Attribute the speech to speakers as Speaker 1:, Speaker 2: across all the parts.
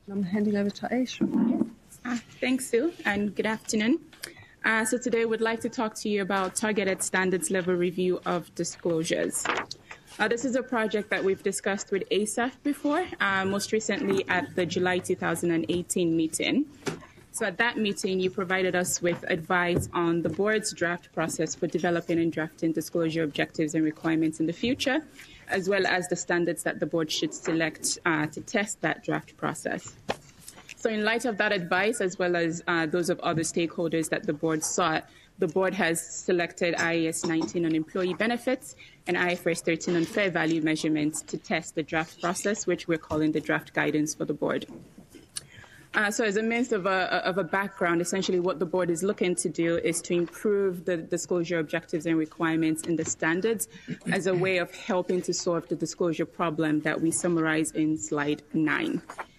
Speaker 1: I'm handing over to Aisha.
Speaker 2: Thanks, Sue, and good afternoon. So today we'd like to talk to you about targeted standards level review of disclosures. This is a project that we've discussed with ASAF before, most recently at the July 2018 meeting. So at that meeting, you provided us with advice on the board's draft process for developing and drafting disclosure objectives and requirements in the future, as well as the standards that the board should select to test that draft process. So in light of that advice, as well as those of other stakeholders that the board sought, the board has selected IAS 19 on employee benefits and IFRS 13 on fair value measurements to test the draft process, which we're calling the draft guidance for the board. So as a means of a background, essentially what the board is looking to do is to improve the disclosure objectives and requirements in the standards as a way of helping to solve the disclosure problem that we summarize in slide 9.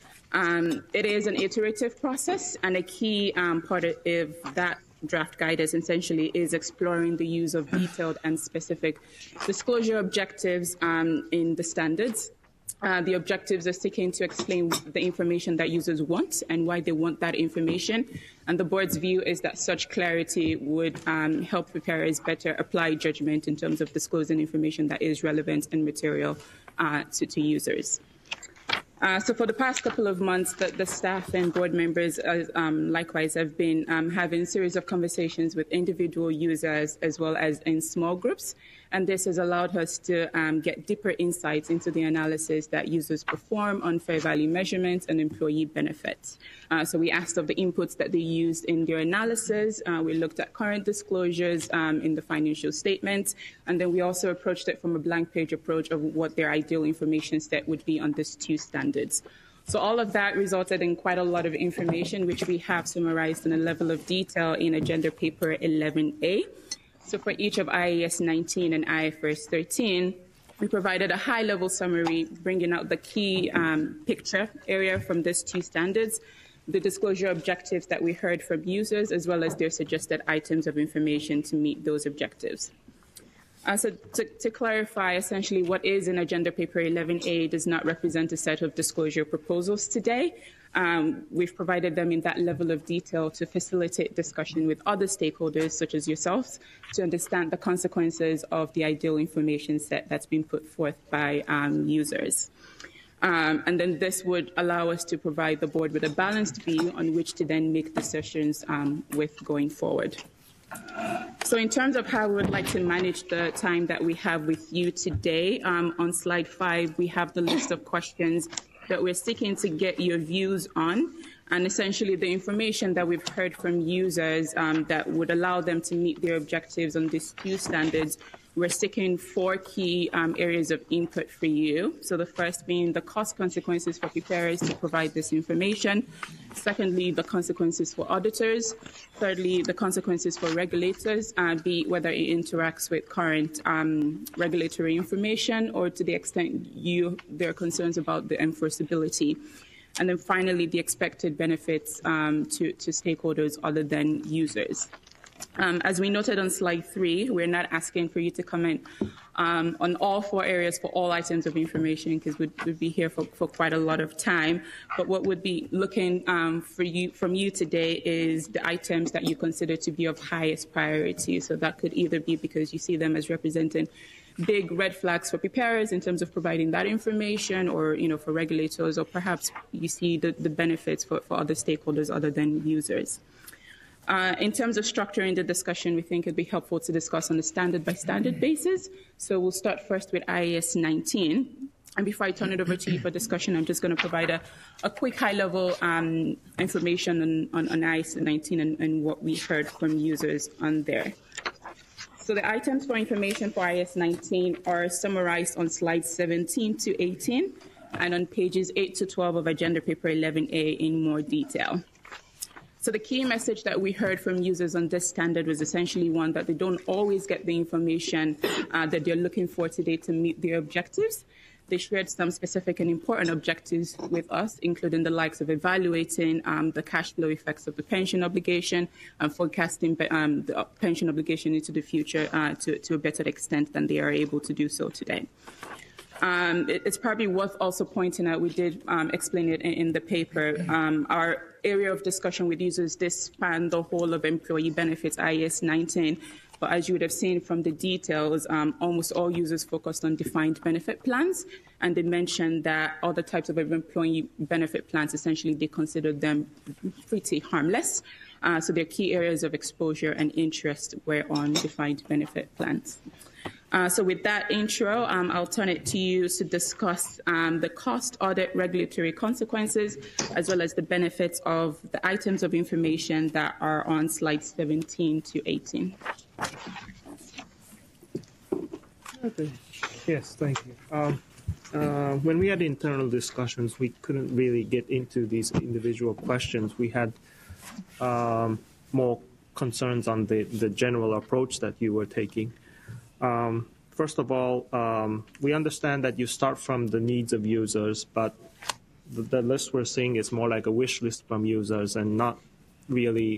Speaker 2: It is an iterative process, and a key part of that draft guidance essentially is exploring the use of detailed and specific disclosure objectives in the standards. The objectives are seeking to explain the information that users want and why they want that information. And the board's view is that such clarity would help preparers better apply judgment in terms of disclosing information that is relevant and material to users. So for the past couple of months, the staff and board members likewise have been having a series of conversations with individual users as well as in small groups. And this has allowed us to get deeper insights into the analysis that users perform on fair value measurements and employee benefits. So we asked of the inputs that they used in their analysis. We looked at current disclosures in the financial statements. And then we also approached it from a blank page approach of what their ideal information set would be on these two standards. So all of that resulted in quite a lot of information, which we have summarized in a level of detail in Agenda Paper 11A. So for each of IAS 19 and IFRS 13, we provided a high-level summary, bringing out the key picture area from these two standards, the disclosure objectives that we heard from users, as well as their suggested items of information to meet those objectives. So to clarify, essentially what is in Agenda Paper 11A does not represent a set of disclosure proposals today. We've provided them in that level of detail to facilitate discussion with other stakeholders, such as yourselves, to understand the consequences of the ideal information set that's been put forth by users. And then this would allow us to provide the board with a balanced view on which to then make decisions with going forward. So in terms of how we would like to manage the time that we have with you today, on slide 5, we have the list of questions that we're seeking to get your views on, and essentially the information that we've heard from users that would allow them to meet their objectives on these two standards. We're seeking 4 key areas of input for you. So the first being the cost consequences for preparers to provide this information. Secondly, the consequences for auditors. Thirdly, the consequences for regulators, be it whether it interacts with current regulatory information or to the extent there are concerns about the enforceability. And then finally, the expected benefits to stakeholders other than users. As we noted on slide 3, we're not asking for you to comment on all 4 areas for all items of information, because we'd be here for quite a lot of time. But what would be looking from you today is the items that you consider to be of highest priority. So that could either be because you see them as representing big red flags for preparers in terms of providing that information, or for regulators, or perhaps you see the benefits for other stakeholders other than users. In terms of structuring the discussion, we think it'd be helpful to discuss on a standard-by-standard basis. So we'll start first with IAS 19. And before I turn it over to you for discussion, I'm just going to provide a quick high-level information on IAS 19 and what we heard from users on there. So the items for information for IAS 19 are summarized on slides 17 to 18 and on pages 8 to 12 of Agenda Paper 11A in more detail. So the key message that we heard from users on this standard was essentially one, that they don't always get the information that they're looking for today to meet their objectives. They shared some specific and important objectives with us, including the likes of evaluating the cash flow effects of the pension obligation and forecasting the pension obligation into the future to a better extent than they are able to do so today. It's probably worth also pointing out, we did explain it in the paper, our area of discussion with users did span the whole of employee benefits, IAS 19. But as you would have seen from the details, almost all users focused on defined benefit plans. And they mentioned that other types of employee benefit plans, essentially, they considered them pretty harmless. So their key areas of exposure and interest were on defined benefit plans. So with that intro, I'll turn it to you to discuss the cost, audit, regulatory consequences, as well as the benefits of the items of information that are on slides 17 to 18.
Speaker 3: Okay. Yes, thank you. When we had internal discussions, we couldn't really get into these individual questions. We had more concerns on the general approach that you were taking. First of all, we understand that you start from the needs of users, but the list we're seeing is more like a wish list from users and not really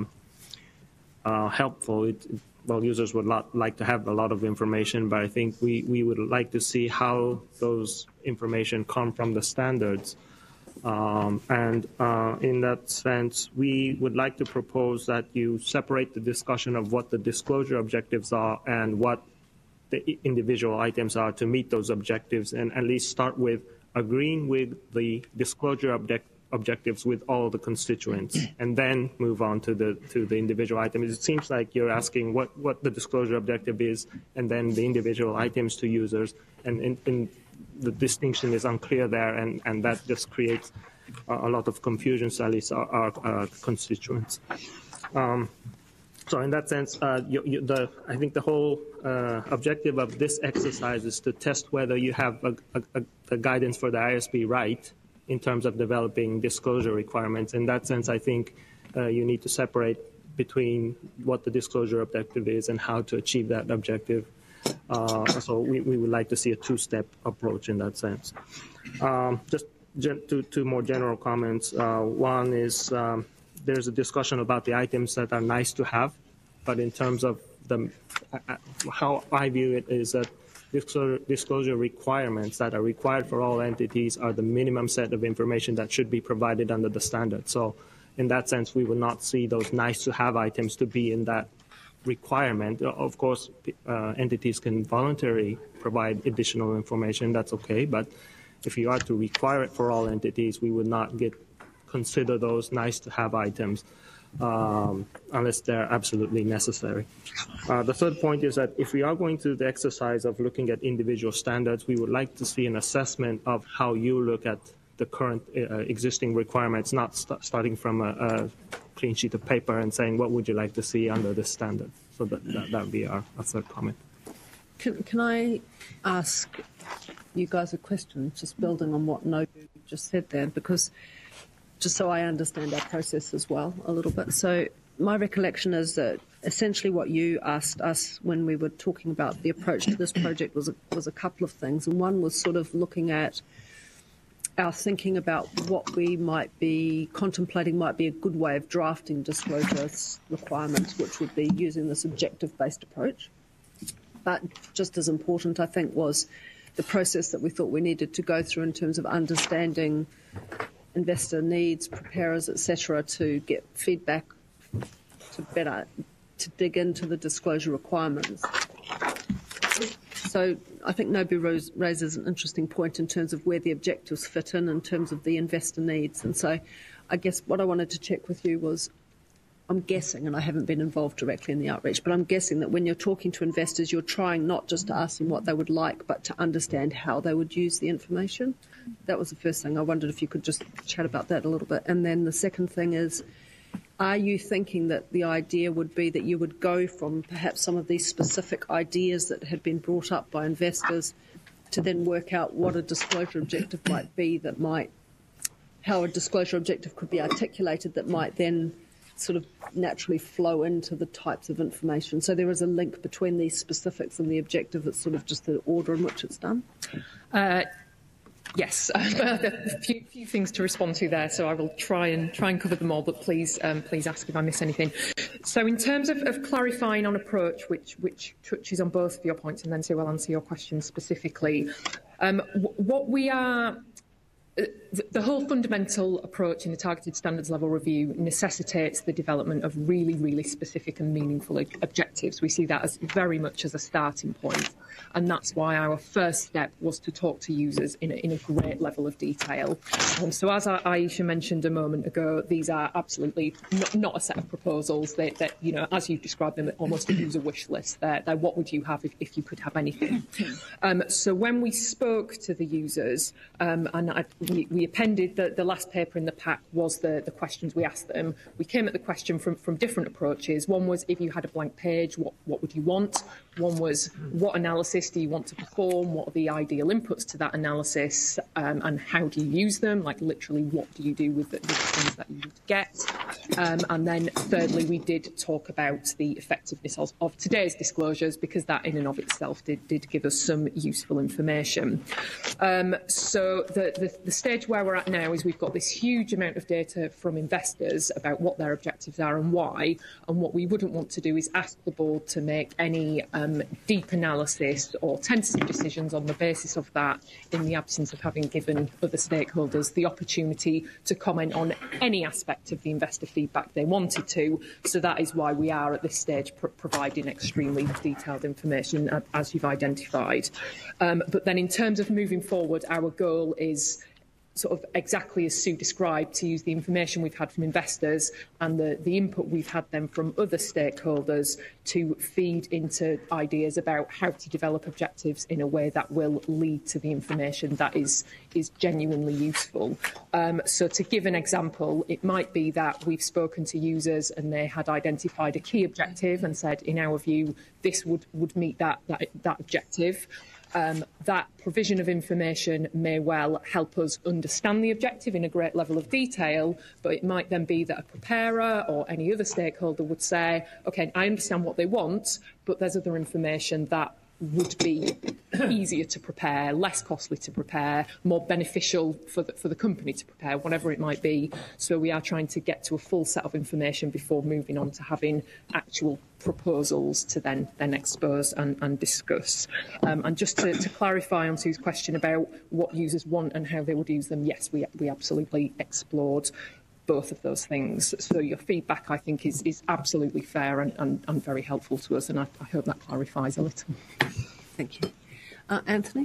Speaker 3: helpful. Well, users would like to have a lot of information, but I think we would like to see how those information come from the standards. In that sense, we would like to propose that you separate the discussion of what the disclosure objectives are and what the individual items are to meet those objectives, and at least start with agreeing with the disclosure objectives with all the constituents, and then move on to the individual items. It seems like you're asking what the disclosure objective is, and then the individual items to users, and the distinction is unclear there, and that just creates a lot of confusion, at least our constituents. So in that sense, I think the whole objective of this exercise is to test whether you have the guidance for the ISB right in terms of developing disclosure requirements. In that sense, I think you need to separate between what the disclosure objective is and how to achieve that objective. So we would like to see a two-step approach in that sense. Just two more general comments. One is there's a discussion about the items that are nice to have, but in terms of how I view it is that disclosure requirements that are required for all entities are the minimum set of information that should be provided under the standard. So in that sense, we will not see those nice to have items to be in that requirement. Of course, entities can voluntarily provide additional information, that's okay, but if you are to require it for all entities, we would not consider those nice to have items unless they're absolutely necessary. The third point is that if we are going through the exercise of looking at individual standards, we would like to see an assessment of how you look at the current existing requirements, not starting from a clean sheet of paper and saying, what would you like to see under this standard? So that would be our third comment.
Speaker 1: Can I ask you guys a question, just building on what Nobu just said there, because just so I understand our process as well a little bit. So my recollection is that essentially what you asked us when we were talking about the approach to this project was a couple of things. And one was sort of looking at our thinking about what we might be contemplating might be a good way of drafting disclosure requirements, which would be using this objective-based approach. But just as important, I think, was the process that we thought we needed to go through in terms of understanding investor needs, preparers, etc., to get feedback to dig into the disclosure requirements. So I think Nobu raises an interesting point in terms of where the objectives fit in terms of the investor needs. And so I guess what I wanted to check with you was, I'm guessing, and I haven't been involved directly in the outreach, but I'm guessing that when you're talking to investors, you're trying not just to ask them what they would like, but to understand how they would use the information. That was the first thing. I wondered if you could just chat about that a little bit. And then the second thing is, are you thinking that the idea would be that you would go from perhaps some of these specific ideas that had been brought up by investors to then work out what a disclosure objective might be, how a disclosure objective could be articulated that might then sort of naturally flow into the types of information? So there is a link between these specifics and the objective. It's sort of just the order in which it's done.
Speaker 4: Yes, a few things to respond to there, so I will try and cover them all. But please ask if I miss anything. So in terms of clarifying on approach, which touches on both of your points, and then Sue will answer your question specifically. What we are... The whole fundamental approach in the targeted standards level review necessitates the development of really, really specific and meaningful objectives. We see that as very much as a starting point, and that's why our first step was to talk to users in a great level of detail. So as Aisha mentioned a moment ago, these are absolutely not a set of proposals. They're, you know, as you've described them, almost a user wish list. They're what would you have if you could have anything. So when we spoke to the users, we appended the last paper in the pack was the questions we asked them. We came at the question from different approaches. One was, if you had a blank page, what would you want? One was, what analysis do you want to perform? What are the ideal inputs to that analysis? And how do you use them? Like, literally, what do you do with the things that you would get? And then thirdly, we did talk about the effectiveness of today's disclosures, because that in and of itself did give us some useful information. So the stage where we're at now is we've got this huge amount of data from investors about what their objectives are and why, and what we wouldn't want to do is ask the board to make any deep analysis or tentative decisions on the basis of that in the absence of having given other stakeholders the opportunity to comment on any aspect of the investor feedback they wanted to. So that is why we are at this stage providing extremely detailed information, as you've identified. But then in terms of moving forward, our goal is sort of exactly as Sue described, to use the information we've had from investors and the input we've had then from other stakeholders to feed into ideas about how to develop objectives in a way that will lead to the information that is genuinely useful. So to give an example, it might be that we've spoken to users and they had identified a key objective and said, in our view, this would meet that objective. That provision of information may well help us understand the objective in a great level of detail, but it might then be that a preparer or any other stakeholder would say, OK, I understand what they want, but there's other information that would be easier to prepare, less costly to prepare, more beneficial for the company to prepare, whatever it might be. So we are trying to get to a full set of information before moving on to having actual proposals to then expose and discuss. And just to clarify on Sue's question about what users want and how they would use them, yes, we absolutely explored both of those things. So your feedback, I think, is absolutely fair and very helpful to us, and I hope that clarifies a little.
Speaker 1: Thank you. Anthony?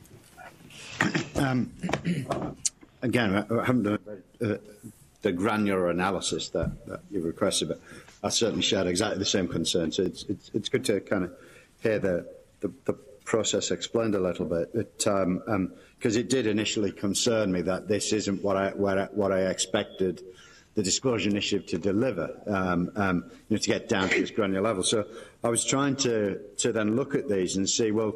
Speaker 5: Again, I haven't done the granular analysis that you requested, but I certainly shared exactly the same concerns. So it's good to kind of hear the process explained a little bit, because it did initially concern me that this isn't what I expected the disclosure initiative to deliver, to get down to this granular level. So I was trying to then look at these and see, well,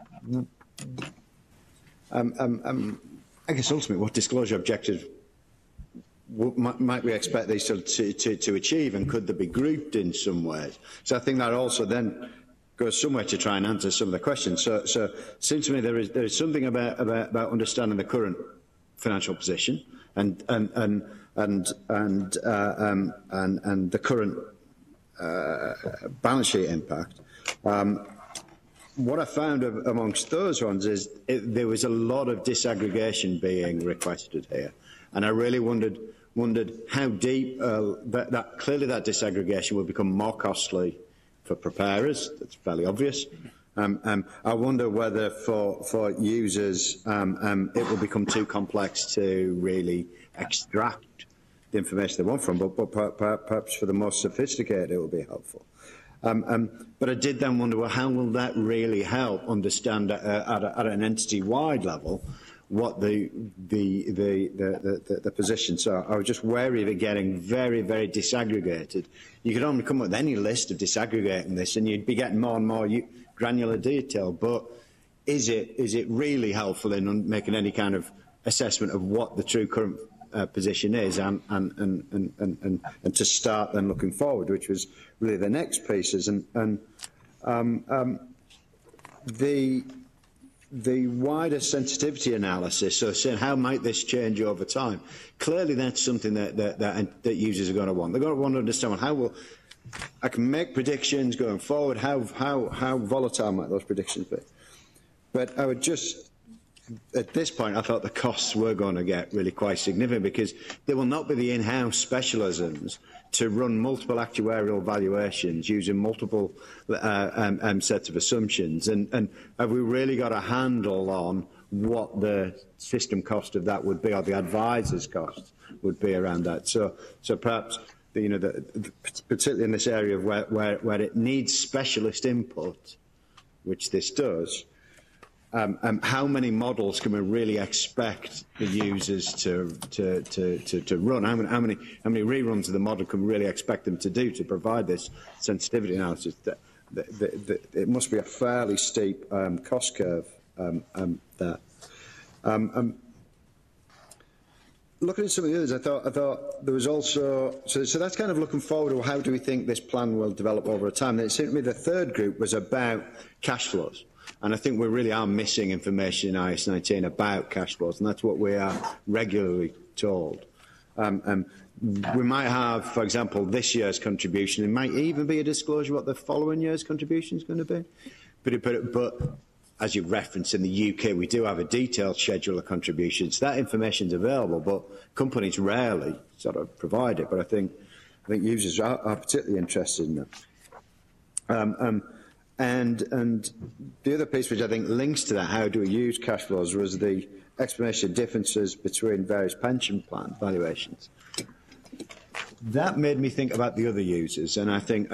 Speaker 5: I guess ultimately what disclosure objectives might we expect these to achieve, and could they be grouped in some ways? So I think that also then goes somewhere to try and answer some of the questions. So it seems to me there is something about understanding the current financial position and the current balance sheet impact. What I found amongst those ones is there was a lot of disaggregation being requested here, and I really wondered how deep clearly that disaggregation will become more costly for preparers. That's fairly obvious. I wonder whether for users it will become too complex to really extract the information they want from, but perhaps for the more sophisticated it will be helpful. But I did then wonder, well, how will that really help understand at an entity-wide level what the position? So I was just wary of it getting very, very disaggregated. You could only come up with any list of disaggregating this, and you'd be getting more and more granular detail. But is it really helpful in making any kind of assessment of what the true current position is, and to start then looking forward, which was really the next pieces, and the wider sensitivity analysis, so saying how might this change over time. Clearly, that's something that users are going to want. They're going to want to understand how I can make predictions going forward. How volatile might those predictions be? But I would just at this point, I thought the costs were going to get really quite significant because there will not be the in-house specialisms to run multiple actuarial valuations using multiple sets of assumptions. And have we really got a handle on what the system cost of that would be, or the advisor's cost would be around that? So perhaps, particularly in this area of where it needs specialist input, which this does, how many models can we really expect the users to run? How many reruns of the model can we really expect them to do to provide this sensitivity analysis? It must be a fairly steep cost curve there. Looking at some of the others, I thought there was also so that's kind of looking forward to how do we think this plan will develop over time. It seemed to me the third group was about cash flows. And I think we really are missing information in IS19 about cash flows, and that's what we are regularly told. We might have, for example, this year's contribution. It might even be a disclosure what the following year's contribution is going to be. But as you referenced, in the UK, we do have a detailed schedule of contributions. That information is available, but companies rarely sort of provide it. But I think users are particularly interested in that. And the other piece which I think links to that, how do we use cash flows, was the explanation of differences between various pension plan valuations. That made me think about the other users, and I think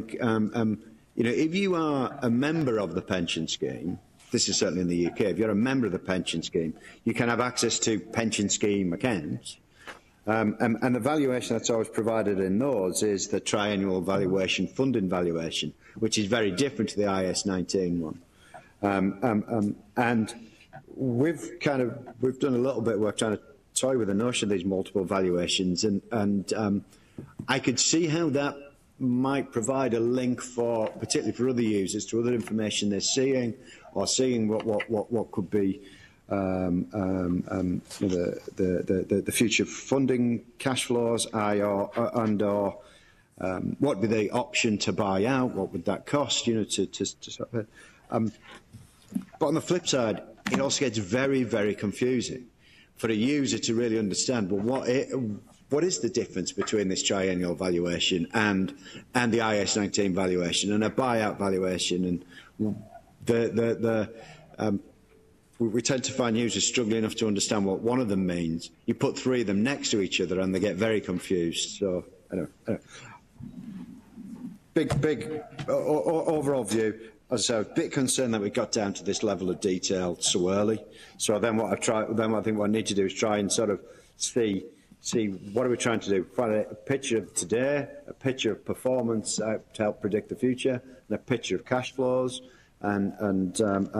Speaker 5: if you are a member of the pension scheme, this is certainly in the UK, if you're a member of the pension scheme, you can have access to pension scheme accounts. And the valuation that's always provided in those is the triennial valuation, funding valuation, which is very different to the IS19 one. And we've done a little bit of work trying to toy with the notion of these multiple valuations, and I could see how that might provide a link for, particularly for other users, to other information they're seeing, or seeing what could be the future funding cash flows, what would be the option to buy out, what would that cost, but on the flip side, it also gets very, very confusing for a user to really understand, well, what is the difference between this triennial valuation and the IS19 valuation and a buyout valuation, and we tend to find users struggling enough to understand what one of them means. You put three of them next to each other and they get very confused. So, anyway. Big overall view. As I say, I was a bit concerned that we got down to this level of detail so early. So then I think what I need to do is try and sort of see what are we trying to do? Find a picture of today, a picture of performance to help predict the future, and a picture of cash flows, and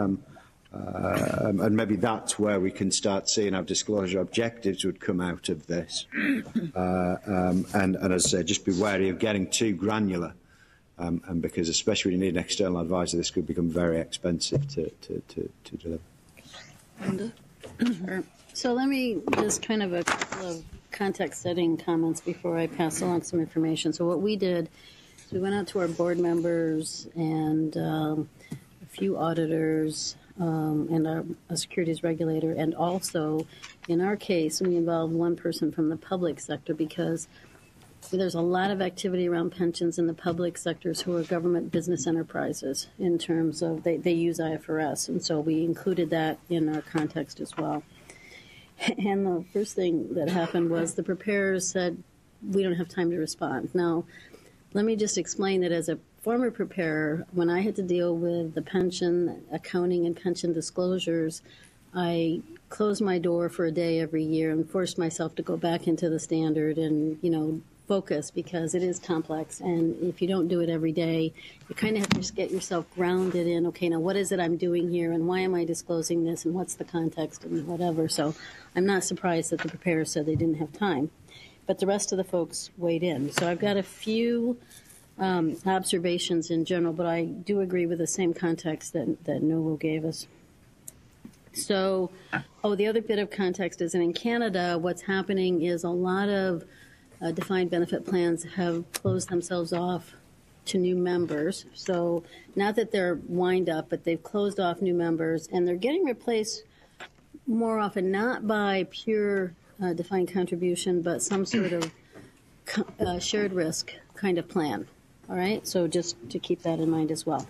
Speaker 5: maybe that's where we can start seeing our disclosure objectives would come out of this. And as I say, just be wary of getting too granular, and because especially when you need an external advisor, this could become very expensive to deliver.
Speaker 6: Linda? Sure. So let me just kind of a couple of context-setting comments before I pass along some information. So what we did is we went out to our board members and a few auditors and a securities regulator, and also, in our case, we involved one person from the public sector because there's a lot of activity around pensions in the public sectors who are government business enterprises in terms of they use IFRS, and so we included that in our context as well. And the first thing that happened was the preparers said, we don't have time to respond. Now, let me just explain that as a former preparer, when I had to deal with the pension accounting and pension disclosures, I closed my door for a day every year and forced myself to go back into the standard and, focus, because it is complex. And if you don't do it every day, you kind of have to just get yourself grounded in, okay, now what is it I'm doing here, and why am I disclosing this, and what's the context, and whatever. So I'm not surprised that the preparers said they didn't have time. But the rest of the folks weighed in. So I've got a few observations in general, but I do agree with the same context that Noel gave us. So, the other bit of context is that in Canada, what's happening is a lot of defined benefit plans have closed themselves off to new members. So not that they're wind up, but they've closed off new members, and they're getting replaced more often not by pure defined contribution, but some sort of shared risk kind of plan. All right, so just to keep that in mind as well.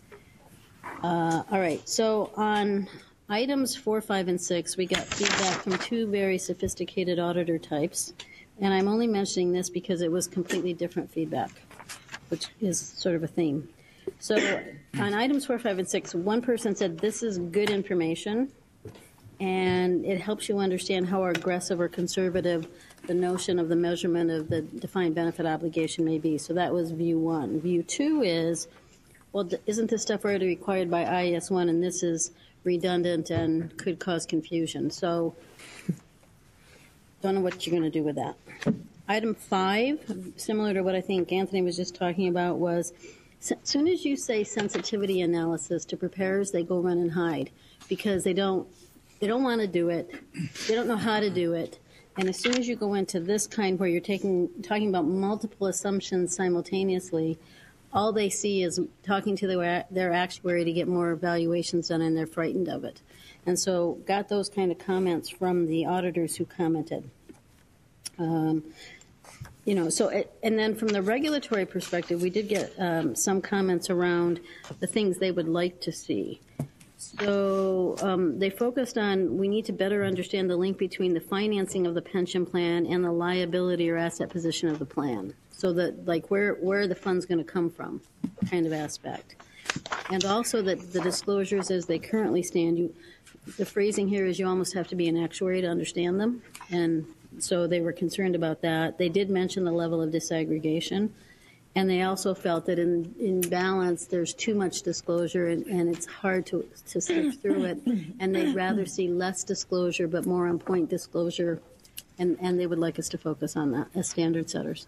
Speaker 6: All right, so on items 4, 5, and 6, we got feedback from two very sophisticated auditor types, and I'm only mentioning this because it was completely different feedback, which is sort of a theme. So on items 4, 5, and 6, one person said this is good information, and it helps you understand how aggressive or conservative the notion of the measurement of the defined benefit obligation may be. So that was view 1. View 2 is, well, isn't this stuff already required by IAS 1, and this is redundant and could cause confusion. So don't know what you're going to do with that. Item 5, similar to what I think Anthony was just talking about, was as soon as you say sensitivity analysis to preparers, they go run and hide because they don't want to do it. They don't know how to do it. And as soon as you go into this kind where you're talking about multiple assumptions simultaneously, all they see is talking to their actuary to get more evaluations done, and they're frightened of it. And so got those kind of comments from the auditors who commented. And then from the regulatory perspective, we did get some comments around the things they would like to see. So they focused on we need to better understand the link between the financing of the pension plan and the liability or asset position of the plan. So that, like, where are the funds going to come from kind of aspect. And also that the disclosures as they currently stand, the phrasing here is you almost have to be an actuary to understand them. And so they were concerned about that. They did mention the level of disaggregation. And they also felt that in balance, there's too much disclosure and it's hard to sift through it. And they'd rather see less disclosure but more on-point disclosure. And they would like us to focus on that as standard setters.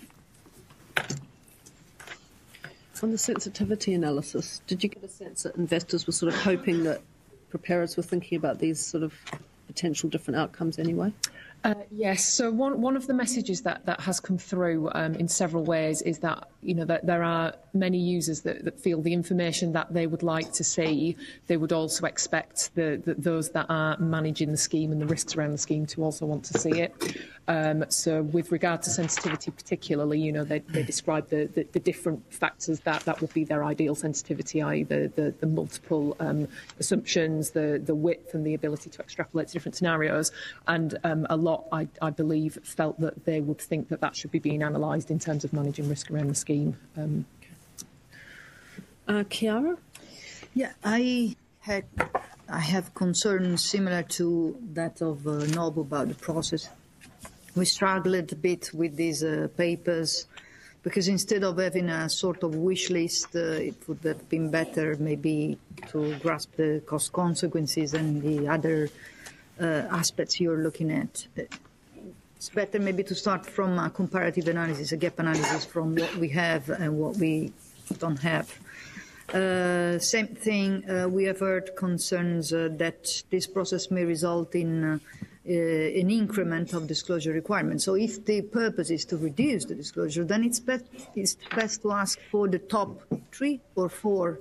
Speaker 1: On the sensitivity analysis, did you get a sense that investors were sort of hoping that preparers were thinking about these sort of potential different outcomes anyway?
Speaker 4: Yes. So one of the messages that has come through in several ways is that, that there are many users that feel the information that they would like to see, they would also expect those that are managing the scheme and the risks around the scheme to also want to see it. So with regard to sensitivity particularly, they describe the different factors that would be their ideal sensitivity, i.e. the multiple assumptions, the width and the ability to extrapolate to different scenarios. And a lot, I believe, felt that they would think that should be being analysed in terms of managing risk around the scheme.
Speaker 1: Chiara?
Speaker 7: Yeah, I have concerns similar to that of Nob about the process. We struggled a bit with these papers because instead of having a sort of wish list, it would have been better maybe to grasp the cost consequences and the other aspects you're looking at. It's better maybe to start from a comparative analysis, a gap analysis from what we have and what we don't have. Same thing, we have heard concerns that this process may result in an increment of disclosure requirements. So if the purpose is to reduce the disclosure, then it's best to ask for the top 3 or 4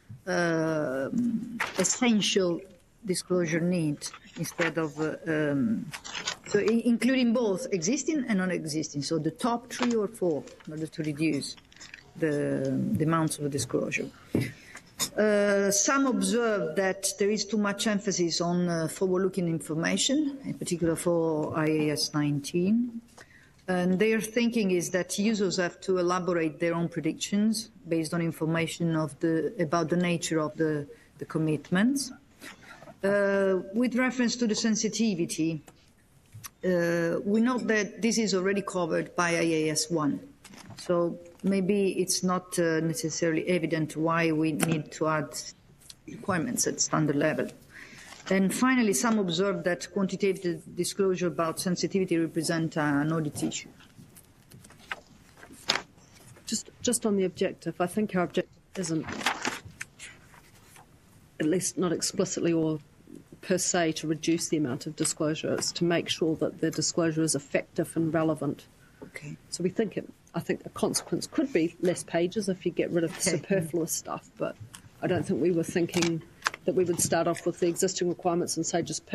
Speaker 7: essential disclosure needs instead of so including both existing and non-existing. So the top 3 or 4 in order to reduce the amounts of disclosure. Some observe that there is too much emphasis on forward-looking information, in particular for IAS 19. And their thinking is that users have to elaborate their own predictions based on information about the nature of the commitments. With reference to the sensitivity, we note that this is already covered by IAS 1. So maybe it's not necessarily evident why we need to add requirements at standard level. And finally, some observe that quantitative disclosure about sensitivity represent an audit issue.
Speaker 1: Just on the objective, I think our objective isn't, at least not explicitly or per se, to reduce the amount of disclosure. It's to make sure that the disclosure is effective and relevant.
Speaker 7: Okay.
Speaker 1: So I think a consequence could be less pages if you get rid of the superfluous stuff, but I don't think we were thinking that we would start off with the existing requirements and say just pick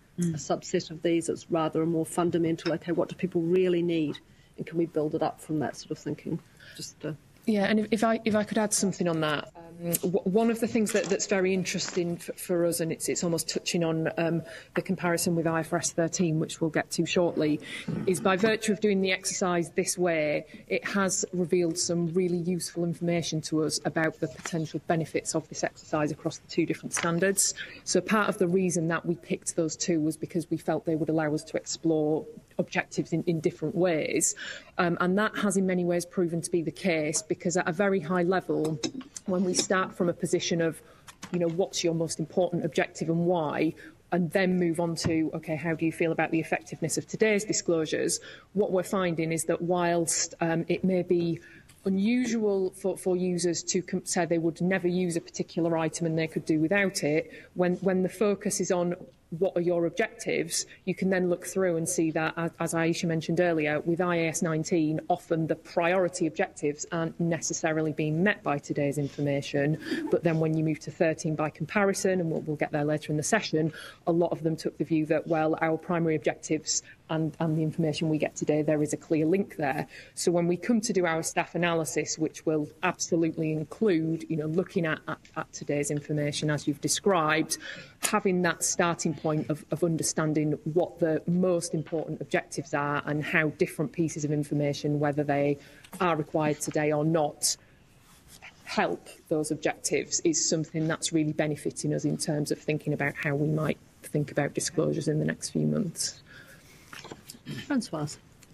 Speaker 1: a subset of these. It's rather a more fundamental, okay, what do people really need? And can we build it up from that sort of thinking?
Speaker 4: Yeah, and if I could add something on that, one of the things that's very interesting for us, and it's almost touching on the comparison with IFRS 13, which we'll get to shortly, is by virtue of doing the exercise this way, it has revealed some really useful information to us about the potential benefits of this exercise across the two different standards. So part of the reason that we picked those two was because we felt they would allow us to explore objectives in different ways. And that has in many ways proven to be the case, because at a very high level, when we start from a position of, what's your most important objective and why, and then move on to, okay, how do you feel about the effectiveness of today's disclosures? What we're finding is that whilst it may be unusual for users to say they would never use a particular item and they could do without it, when the focus is on what are your objectives, you can then look through and see that, as Aisha mentioned earlier, with IAS 19, often the priority objectives aren't necessarily being met by today's information. But then when you move to 13 by comparison, and we'll get there later in the session, a lot of them took the view that, well, our primary objectives and the information we get today, there is a clear link there. So when we come to do our staff analysis, which will absolutely include, looking at today's information as you've described, having that starting point of understanding what the most important objectives are and how different pieces of information, whether they are required today or not, help those objectives is something that's really benefiting us in terms of thinking about how we might think about disclosures in the next few months.
Speaker 1: Françoise.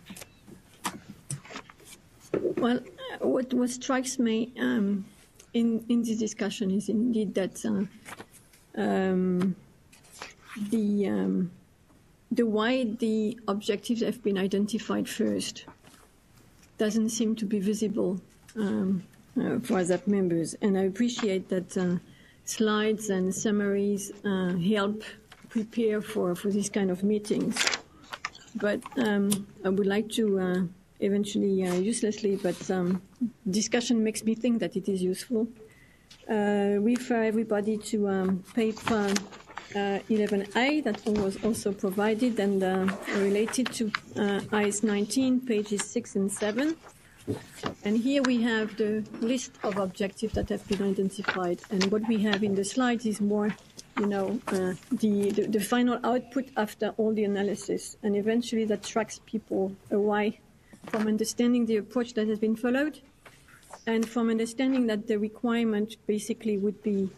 Speaker 8: Well, what strikes me in this discussion is indeed that the why the objectives have been identified first doesn't seem to be visible for ASAP members, and I appreciate that slides and summaries help prepare for these kind of meetings. But I would like to eventually, uselessly, but discussion makes me think that it is useful. Refer everybody to paper 11A that was also provided and related to IAS 19, pages 6 and 7. And here we have the list of objectives that have been identified. And what we have in the slides is more the final output after all the analysis, and eventually that tracks people away from understanding the approach that has been followed, and from understanding that the requirement basically would be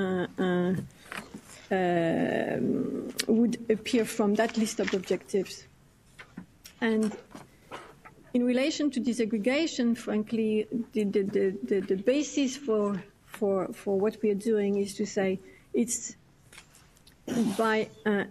Speaker 8: would appear from that list of objectives. And in relation to disaggregation, frankly, the basis for what we are doing is to say it's by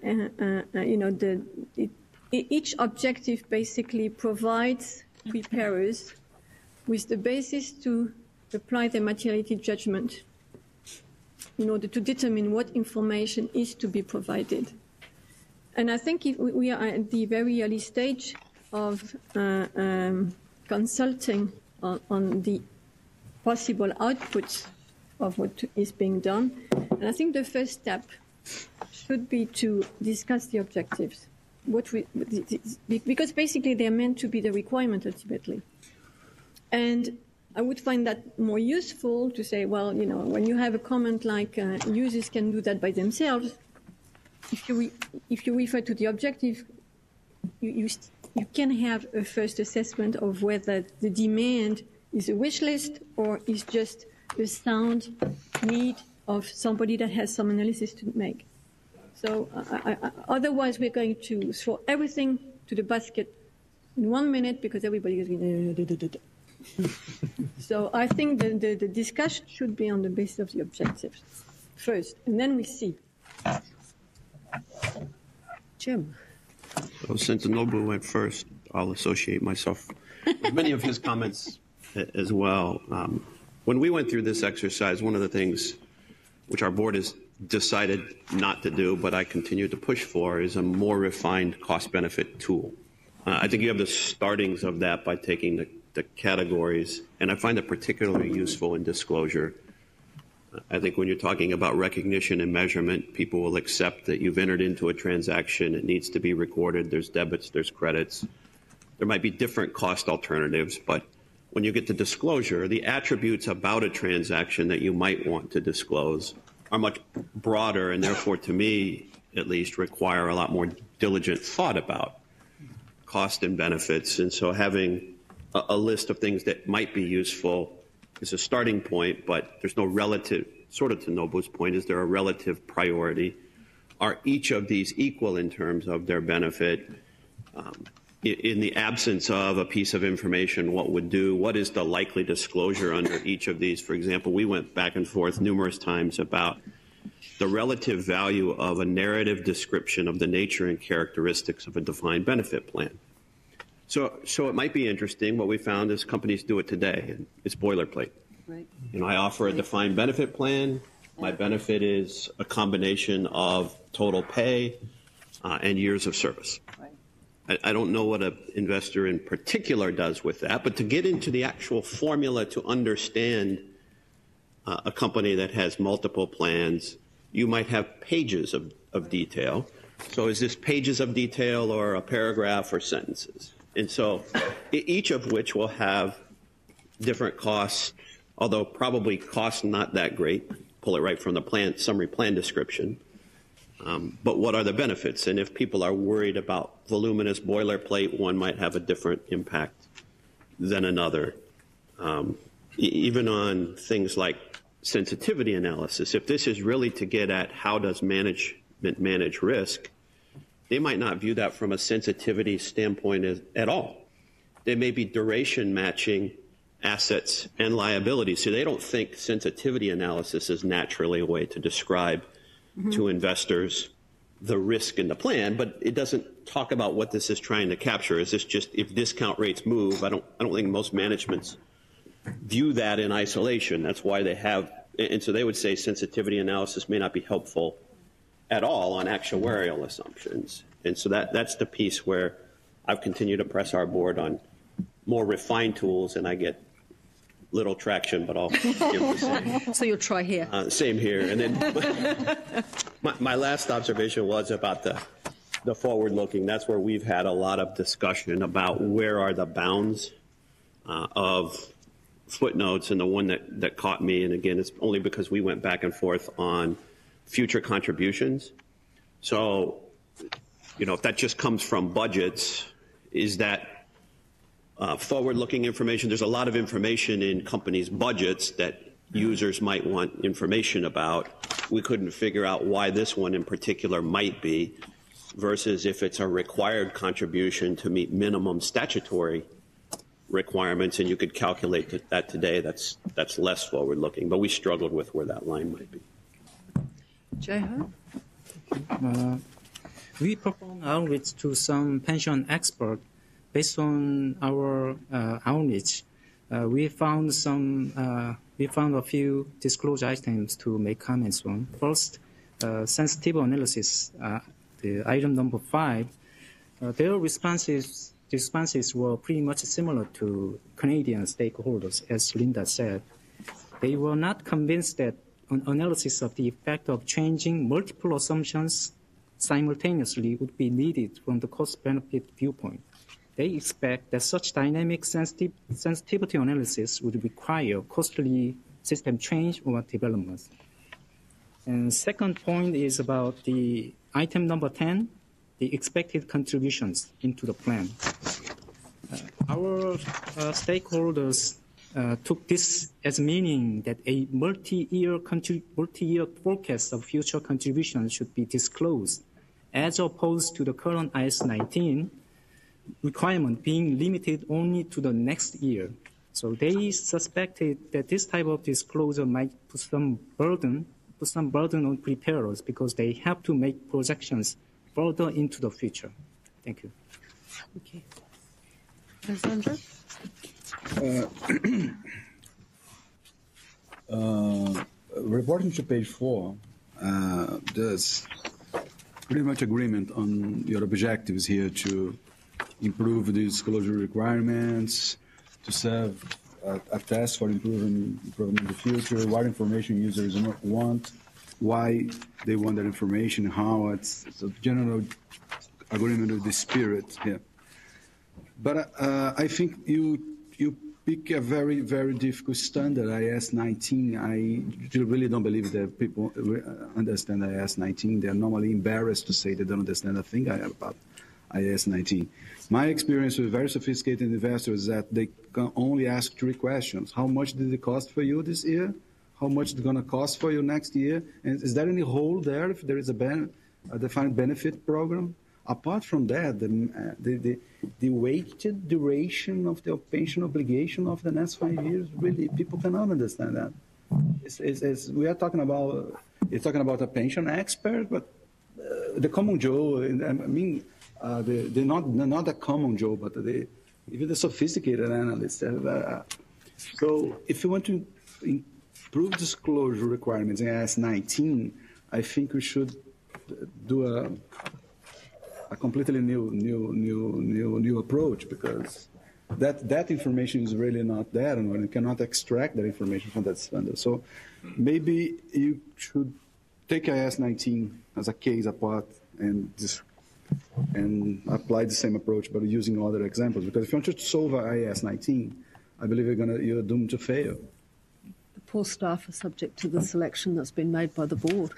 Speaker 8: each objective basically provides preparers with the basis to apply their materiality judgment in order to determine what information is to be provided. And I think if we are at the very early stage of consulting on the possible outputs of what is being done. And I think the first step should be to discuss the objectives, because basically they're meant to be the requirement ultimately. And I would find that more useful to say, well, when you have a comment like users can do that by themselves, if you refer to the objective, you can have a first assessment of whether the demand is a wish list or is just a sound need of somebody that has some analysis to make. So otherwise we're going to throw everything to the basket in 1 minute because everybody is going to... So I think the discussion should be on the basis of the objectives first, and then we see.
Speaker 1: Jim.
Speaker 9: So since Nobu went first, I'll associate myself with many of his comments as well. When we went through this exercise, one of the things which our board has decided not to do, but I continue to push for, is a more refined cost-benefit tool. I think you have the startings of that by taking the categories, and I find it particularly useful in disclosure. I think when you're talking about recognition and measurement, people will accept that you've entered into a transaction. It needs to be recorded. There's debits, there's credits. There might be different cost alternatives, but when you get to disclosure, the attributes about a transaction that you might want to disclose are much broader and therefore, to me, at least, require a lot more diligent thought about cost and benefits. And so having a list of things that might be useful is a starting point, but there's no relative, sort of to Nobu's point, is there a relative priority? Are each of these equal in terms of their benefit? In the absence of a piece of information, what is the likely disclosure under each of these? For example, we went back and forth numerous times about the relative value of a narrative description of the nature and characteristics of a defined benefit plan. So it might be interesting. What we found is companies do it today, and it's boilerplate. Right. I offer a defined benefit plan. My benefit is a combination of total pay and years of service. I don't know what an investor in particular does with that, but to get into the actual formula to understand a company that has multiple plans, you might have pages of detail. So is this pages of detail or a paragraph or sentences? And so each of which will have different costs, although probably costs not that great. Pull it right from the summary plan description. But what are the benefits? And if people are worried about voluminous boilerplate, one might have a different impact than another. Even on things like sensitivity analysis, if this is really to get at how does management manage risk, they might not view that from a sensitivity standpoint at all. They may be duration matching assets and liabilities. So they don't think sensitivity analysis is naturally a way to describe to investors the risk in the plan, but it doesn't talk about what this is trying to capture. Is this just if discount rates move? I don't think most managements view that in isolation. That's why they have, and so they would say sensitivity analysis may not be helpful at all on actuarial assumptions. And so that's the piece where I've continued to press our board on more refined tools, and I get little traction, but I'll give the same.
Speaker 1: So you'll try here.
Speaker 9: Same here. And then my last observation was about the forward-looking. That's where we've had a lot of discussion about where are the bounds of footnotes, and the one that caught me, and again, it's only because we went back and forth on future contributions. So, if that just comes from budgets, is that forward-looking information? There's a lot of information in companies' budgets that users might want information about. We couldn't figure out why this one in particular might be, versus if it's a required contribution to meet minimum statutory requirements, and you could calculate that today. That's less forward-looking, but we struggled with where that line might be.
Speaker 1: Jaiho?
Speaker 10: We performed outreach to some pension experts. Based on our outreach, we found a few disclosure items to make comments on. First, sensitive analysis, the item number 5. Their responses were pretty much similar to Canadian stakeholders, as Linda said. They were not convinced that an analysis of the effect of changing multiple assumptions simultaneously would be needed from the cost-benefit viewpoint. They expect that such dynamic sensitivity analysis would require costly system change or development. And second point is about the item number 10, the expected contributions into the plan. Our stakeholders took this as meaning that a multi-year forecast of future contributions should be disclosed, as opposed to the current IAS 19 requirement being limited only to the next year. So they suspected that this type of disclosure might put some burden on preparers because they have to make projections further into the future. Thank you.
Speaker 1: Okay. Alessandro?
Speaker 11: Reporting to page 4, there's pretty much agreement on your objectives here to improve the disclosure requirements, to serve a test for improvement in the future, what information users want, why they want that information, how. It's a general agreement with the spirit here. But I think you pick a very, very difficult standard, IAS 19. I really don't believe that people understand IAS 19. They're normally embarrassed to say they don't understand a thing about IAS 19. My experience with very sophisticated investors is that they can only ask 3 questions. How much did it cost for you this year? How much is it going to cost for you next year? And is there any hole there if there is a defined benefit program? Apart from that, the weighted duration of the pension obligation of the next 5 years, really, people cannot understand that. We are talking about, it's talking about a pension expert, but the common Joe, I mean, they're not a common Joe, but even the sophisticated analysts. So if you want to improve disclosure requirements in IAS 19, I think we should do a completely new approach, because that information is really not there, and one cannot extract that information from that standard. So maybe you should take IAS 19 as a case apart and apply the same approach, but using other examples. Because if you want to solve IAS 19, I believe you're doomed to fail.
Speaker 1: Poor staff are subject to the selection that's been made by the board.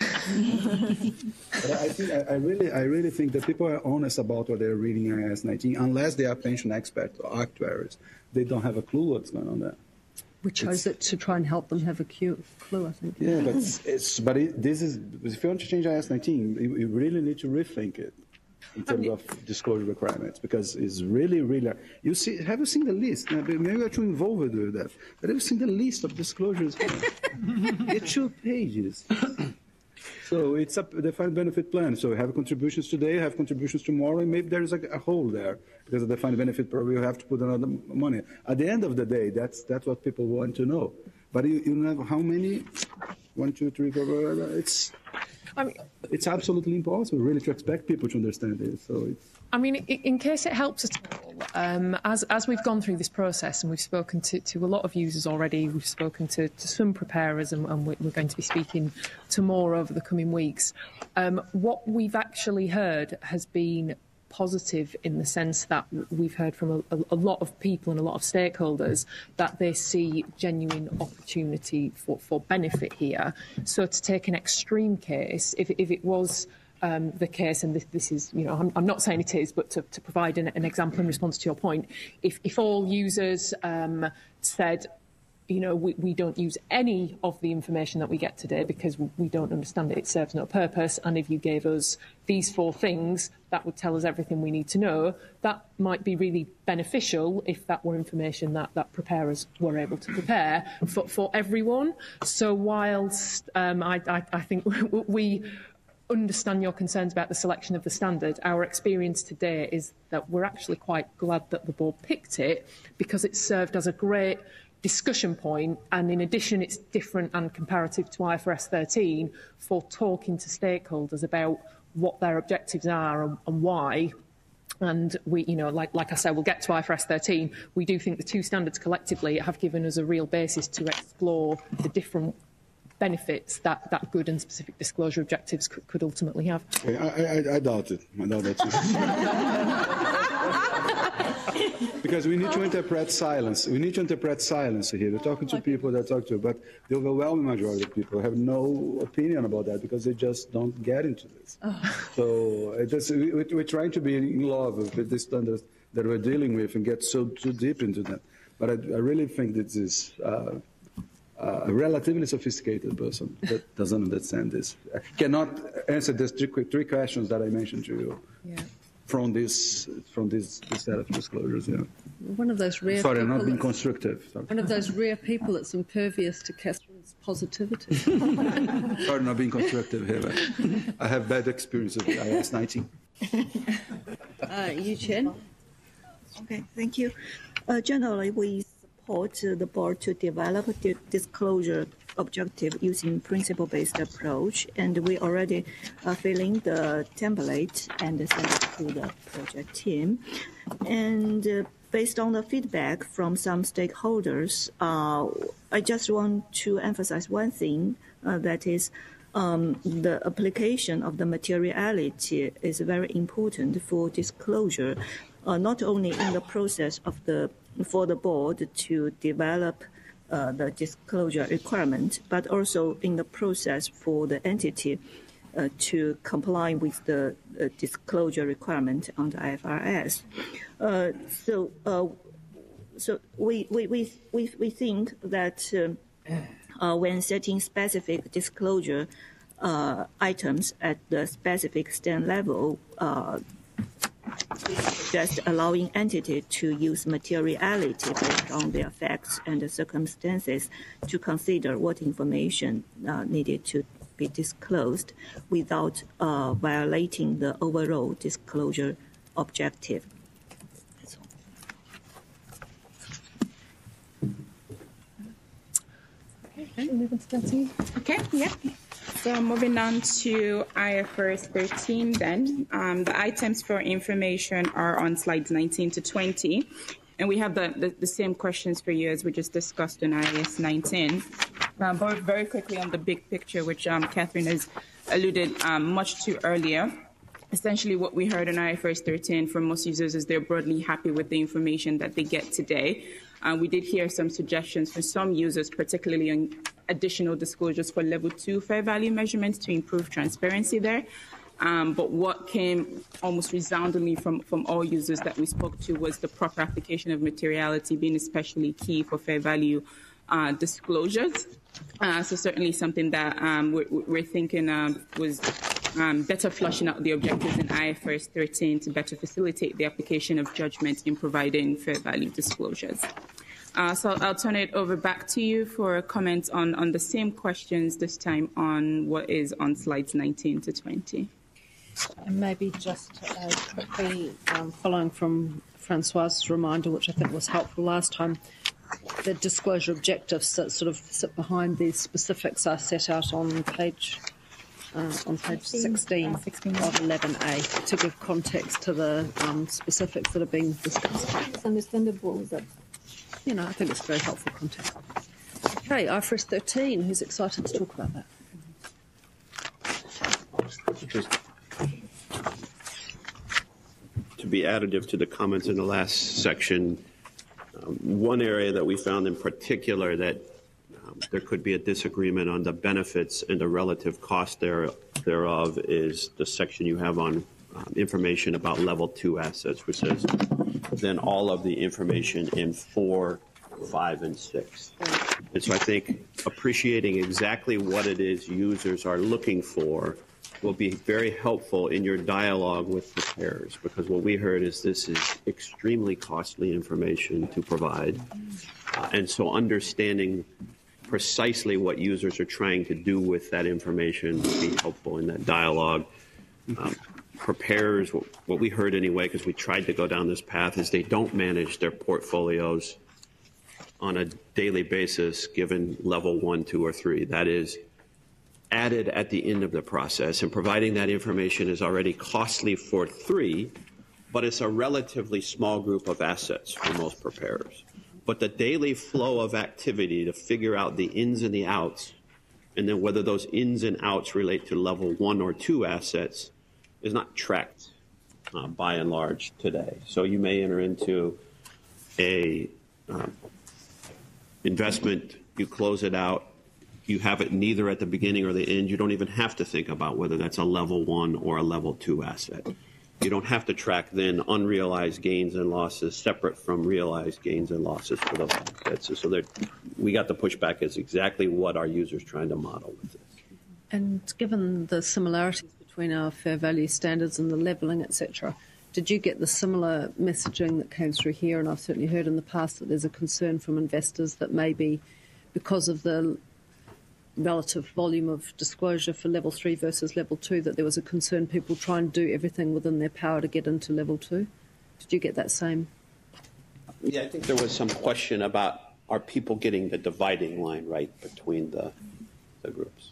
Speaker 11: But I really think that people are honest about what they're reading in IAS 19, unless they are pension experts or actuaries. They don't have a clue what's going on there.
Speaker 1: We chose it to try and help them have a clue, I think.
Speaker 11: Yeah, but this is, if you want to change IAS 19, you really need to rethink it in terms of disclosure requirements, because it's really, have you seen the list? Maybe you're too involved with that, but have you seen the list of disclosures? It's 2 pages. So it's a defined benefit plan. So we have contributions today, have contributions tomorrow, and maybe there is a hole there, because the defined benefit program, you have to put another money. At the end of the day, that's what people want to know. But you know how many? 1, 2, 3, 4, it's absolutely impossible, really, to expect people to understand it. So
Speaker 4: in case it helps at all, as we've gone through this process and we've spoken to a lot of users already, we've spoken to some preparers, and we're going to be speaking to more over the coming weeks. What we've actually heard has been positive, in the sense that we've heard from a lot of people and a lot of stakeholders that they see genuine opportunity for benefit here. So to take an extreme case, if it was the case, and this is, I'm not saying it is, but to provide an example in response to your point, if all users said, we don't use any of the information that we get today because we don't understand it, it serves no purpose, and if you gave us these 4 things, that would tell us everything we need to know, that might be really beneficial if that were information that preparers were able to prepare for everyone. So whilst I think we understand your concerns about the selection of the standard, our experience today is that we're actually quite glad that the board picked it, because it served as a great discussion point, and in addition it's different and comparative to IFRS 13 for talking to stakeholders about what their objectives are and why. And we, like I said, we'll get to IFRS 13. We do think the 2 standards collectively have given us a real basis to explore the different benefits that good and specific disclosure objectives could ultimately have.
Speaker 11: I doubt it. I doubt that. Because we need to interpret silence. We need to interpret silence here. We're talking to people that talk to, but the overwhelming majority of people have no opinion about that, because they just don't get into this. So we're trying to be in love with the standards that we're dealing with and get so too deep into them. But I really think that this a relatively sophisticated person that doesn't understand this cannot answer these 3 questions that I mentioned to you. Yeah. From this set of disclosures, yeah.
Speaker 1: One of those rare.
Speaker 11: Sorry, I'm not being constructive.
Speaker 1: Sorry. One of those rare people that's impervious to Catherine's positivity.
Speaker 11: Sorry, not being constructive here. I have bad experience with IAS 19.
Speaker 1: Yu Chen.
Speaker 12: Okay, thank you. Generally, we support the board to develop the disclosure objective using principle-based approach, and we already are filling the template and send it to the project team. And based on the feedback from some stakeholders, I just want to emphasize one thing, that is the application of the materiality is very important for disclosure, not only in the process of for the board to develop the disclosure requirement, but also in the process for the entity to comply with the disclosure requirement under IFRS. So we think that when setting specific disclosure items at the specific stand level, just allowing entity to use materiality based on their facts and the circumstances to consider what information needed to be disclosed without violating the overall disclosure objective. That's all.
Speaker 2: Okay, yeah. So moving on to IFRS 13 then. The items for information are on slides 19 to 20. And we have the same questions for you as we just discussed in IAS 19. But very quickly on the big picture, which Catherine has alluded much to earlier. Essentially what we heard in IFRS 13 from most users is they're broadly happy with the information that they get today. We did hear some suggestions from some users, particularly on additional disclosures for level 2 fair value measurements to improve transparency there. But what came almost resoundingly from all users that we spoke to was the proper application of materiality being especially key for fair value disclosures. So certainly something that we're thinking was better flushing out the objectives in IFRS 13 to better facilitate the application of judgment in providing fair value disclosures. So I'll turn it over back to you for a comment on the same questions, this time on what is on slides 19 to 20.
Speaker 1: And maybe just quickly following from Francois's reminder, which I think was helpful last time, the disclosure objectives that sort of sit behind these specifics are set out on page 16 of 11A to give context to the specifics that are being discussed.
Speaker 8: It's understandable that.
Speaker 1: You know, I think it's very helpful context. Okay, IFRS 13, who's excited to talk about that?
Speaker 9: Just to be additive to the comments in the last section, one area that we found in particular that there could be a disagreement on the benefits and the relative cost thereof is the section you have on information about level 2 assets, which says then all of the information in 4, 5, and 6. And so I think appreciating exactly what it is users are looking for will be very helpful in your dialogue with preparers, because what we heard is this is extremely costly information to provide. And so understanding precisely what users are trying to do with that information will be helpful in that dialogue. Preparers, what we heard anyway, because we tried to go down this path, is they don't manage their portfolios on a daily basis given level 1, 2, or 3. That is added at the end of the process, and providing that information is already costly for 3, but it's a relatively small group of assets for most preparers. But the daily flow of activity to figure out the ins and the outs, and then whether those ins and outs relate to level 1 or 2 assets, is not tracked by and large today. So you may enter into a investment, you close it out, you have it neither at the beginning or the end. You don't even have to think about whether that's a level 1 or a level 2 asset. You don't have to track then unrealized gains and losses separate from realized gains and losses for those assets. So we got the pushback as exactly what our users trying to model with this.
Speaker 1: And given the similarities between our fair value standards and the levelling, etc., did you get the similar messaging that came through here? And I've certainly heard in the past that there's a concern from investors that maybe because of the relative volume of disclosure for level 3 versus level 2, that there was a concern people try and do everything within their power to get into level 2. Did you get that same?
Speaker 9: Yeah, I think there was some question about are people getting the dividing line right between the groups.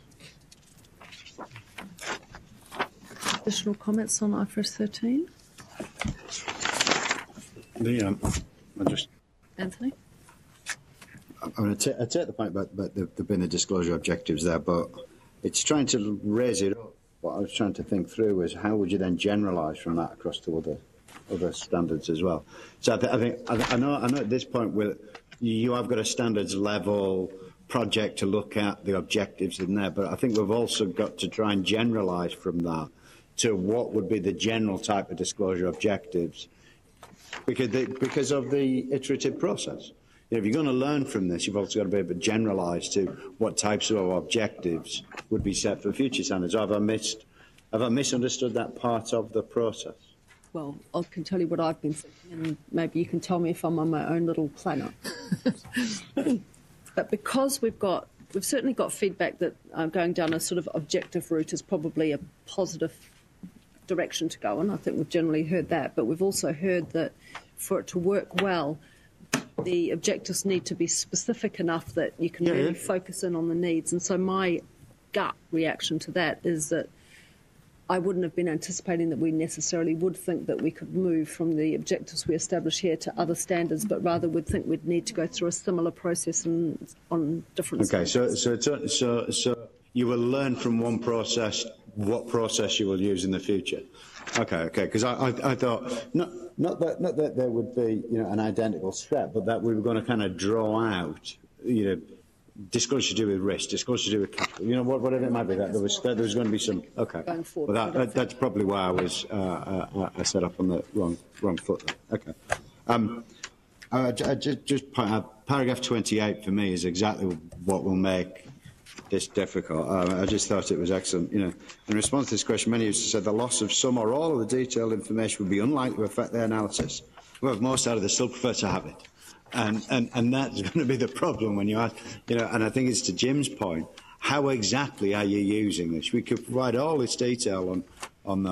Speaker 1: Additional comments on IFRS 13? Anthony?
Speaker 5: I take the point about there being the disclosure objectives there, but it's trying to raise it up. What I was trying to think through is how would you then generalise from that across to other standards as well. So I know at this point you have got a standards level project to look at the objectives in there, but I think we've also got to try and generalise from that to what would be the general type of disclosure objectives, because of the iterative process. You know, if you're going to learn from this, you've also got to be able to generalise to what types of objectives would be set for future standards. Have I misunderstood that part of the process?
Speaker 1: Well, I can tell you what I've been thinking, and maybe you can tell me if I'm on my own little planet. But because we've certainly got feedback that going down a sort of objective route is probably a positive direction to go in. I think we've generally heard that, but we've also heard that for it to work well, the objectives need to be specific enough that you can really focus in on the needs. And so my gut reaction to that is that I wouldn't have been anticipating that we necessarily would think that we could move from the objectives we establish here to other standards, but rather would think we'd need to go through a similar process on different standards.
Speaker 5: So you will learn from one process what process you will use in the future. Okay, because I thought not that there would be an identical step, but that we were going to kind of draw out disclosure to do with risk, disclosure to do with capital, whatever it might be. That there was going to be some. Okay,
Speaker 1: going forward,
Speaker 5: well, that's probably why I was I set up on the wrong foot there. Okay, I just point out paragraph 28 for me is exactly what will make this difficult. I just thought it was excellent. In response to this question, many users said the loss of some or all of the detailed information would be unlikely to affect their analysis. Well, most out of this still prefer to have it. And that's going to be the problem when you ask, and I think it's to Jim's point, how exactly are you using this? We could provide all this detail on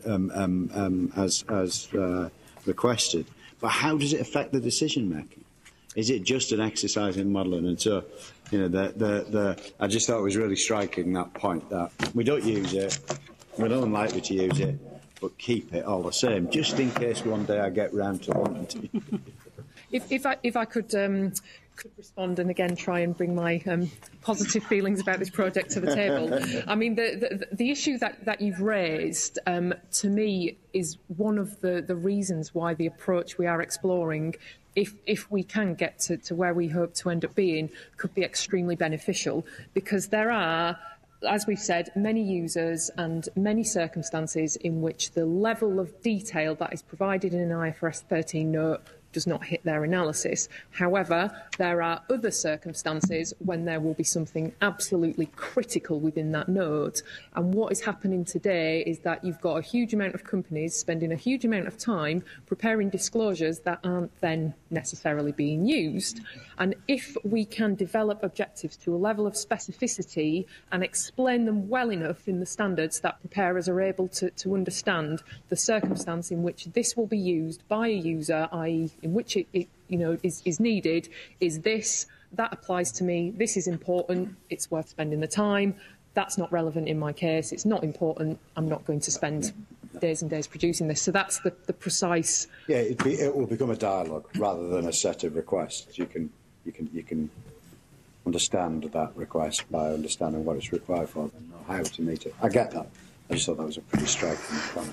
Speaker 5: as requested, but how does it affect the decision making? Is it just an exercise in modelling? And so, I just thought it was really striking, that point that we don't use it, we're unlikely to use it, but keep it all the same, just in case one day I get round to wanting to.
Speaker 4: If I could respond and again try and bring my positive feelings about this project to the table. I mean, the issue that you've raised to me is one of the reasons why the approach we are exploring, if we can get to where we hope to end up being, could be extremely beneficial, because there are, as we've said, many users and many circumstances in which the level of detail that is provided in an IFRS 13 note does not hit their analysis. However, there are other circumstances when there will be something absolutely critical within that note. And what is happening today is that you've got a huge amount of companies spending a huge amount of time preparing disclosures that aren't then necessarily being used. And if we can develop objectives to a level of specificity and explain them well enough in the standards that preparers are able to understand the circumstance in which this will be used by a user, i.e. in which it is needed, is this, that applies to me, this is important, it's worth spending the time, that's not relevant in my case, it's not important, I'm not going to spend days and days producing this. So that's the precise...
Speaker 5: Yeah, it will become a dialogue rather than a set of requests. You can understand that request by understanding what it's required for and know how to meet it. I get that. I just thought that was a pretty striking comment.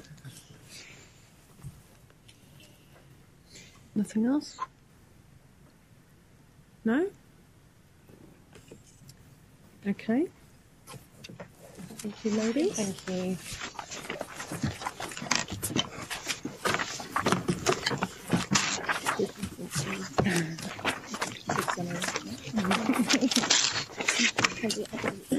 Speaker 1: Nothing else? No? Okay. Thank you, ladies.
Speaker 4: Thank you.
Speaker 6: Thank you.